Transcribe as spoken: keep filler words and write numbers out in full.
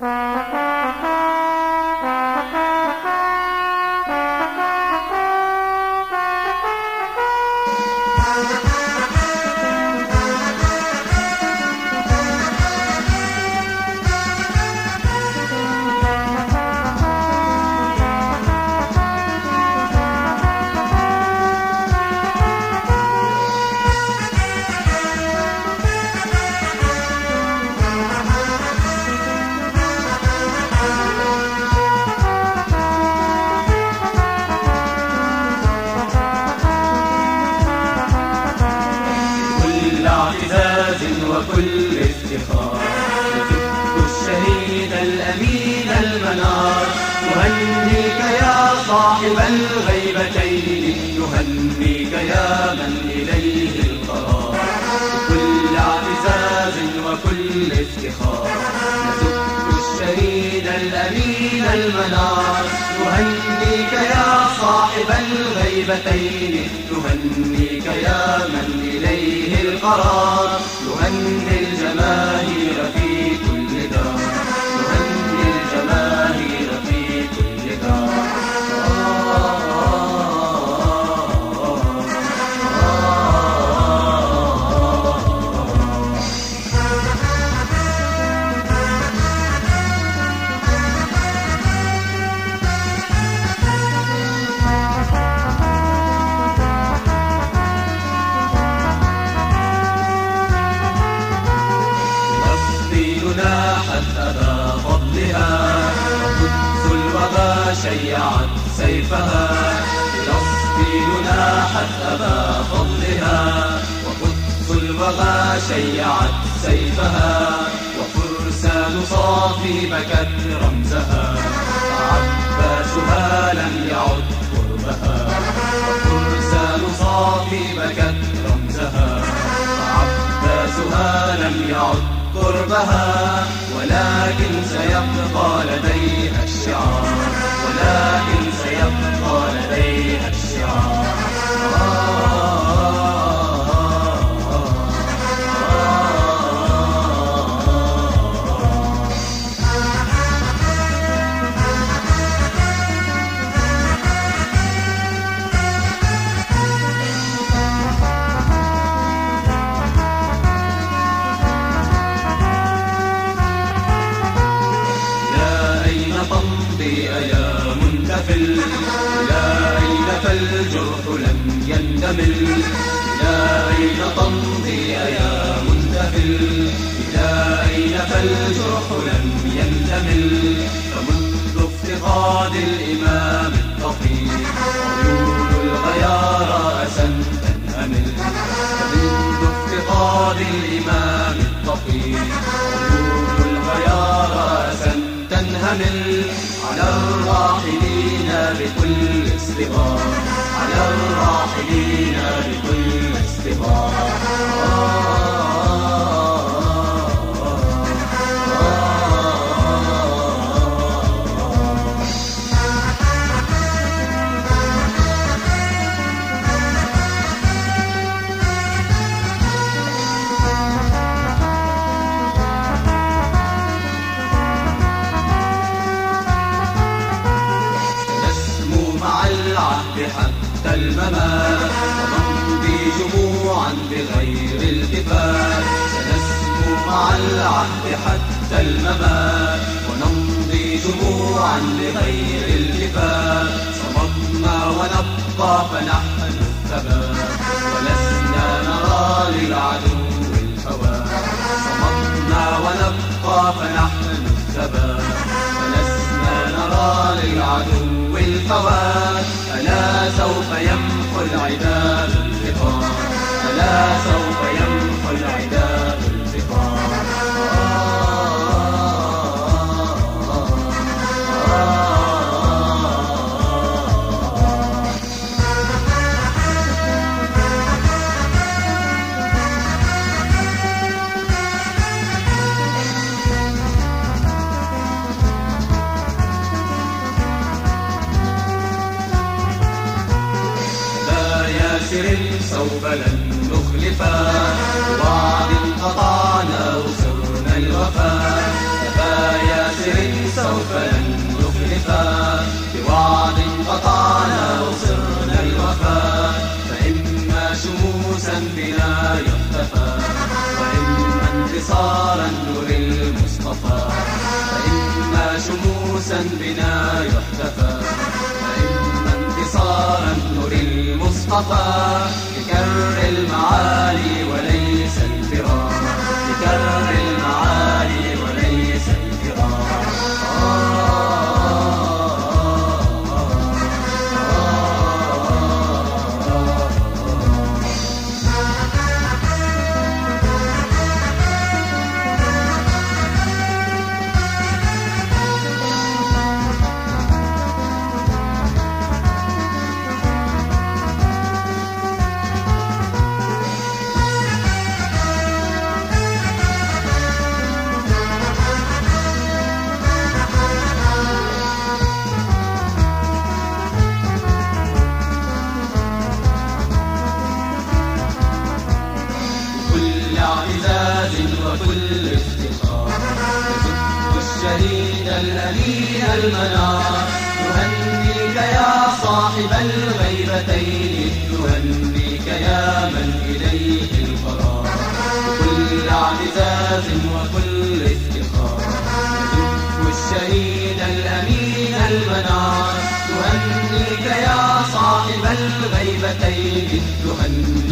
وكل افتخار نزف الشهيد الأمين المنار. نهنيك يا صاحب الغيبتين، نهنيك يا من إليه القرار. بكل اعتزاز وكل افتخار نزف الشهيد الأمين المنار. نهنيك يا صاحب الغيبتين، نهنيك يا من إليه القرار. نهني الجماهير في كل دار، نهني الجماهير في كل دار. ناحت أبا فضلها، وقدس الوغى شيعت سيفها. فلسطين ناحت أبا فضلها، وقدس الوغى شيعت سيفها. وفرسان صافي بكت رمزها، عباسها لم يعد قربها. وفرسان صافي بكت رمزها، عباسها لم يعد قربها. ولكن سيبقى لديها الشعار، ولكن سيبقى لديها الشعار. تمضي يا منتفل، إلى أين فالجرح لم يندمل. إلى أين تمضي يا منتفل، إلى أين فالجرح لم يندمل. فمنذ افتقاد الإمام التقي عيون الغيار أسا تنهمل. فمنذ افتقاد الإمام التقي عيون الغيار أسا تنهمل. على الراحلين بكل اصطبار، على الراحلين بكل اصطبار. حتى الممات ونمضي جموعا بغير التفات. سنسمو مع العهد حتى الممات ونمضي جموعا بغير التفات. صمدنا ونبقى فنحن الثبات، ولسنا نرى للعدو الفوات. صمدنا ونبقى فنحن الثبات، ولسنا نرى للعدو الفوات. ألا سوف يمحو العداء الانتقام، ألا سوف يمحو العداء الانتقام. سوف لن نخلفا، وعد قطعنا وسرنا الوفا. أبا ياسر يحتفى، وإما انتصار النور المصطفى، فإما شموسا بنا يحتفى، وإما انتصار النور المصطفى، لكر المعالي وليس الفرار، لكر المعالي وليس الفرار. اعتزاز وكل افتخار يزق الشهيد الأمين المنار، نهنيك يا صاحب الغيبتين، نهنيك يا من إليه القرار. بكل اعتزاز وكل افتخار يزق الشهيد الأمين المنار، نهنيك يا صاحب الغيبتين، نهنيك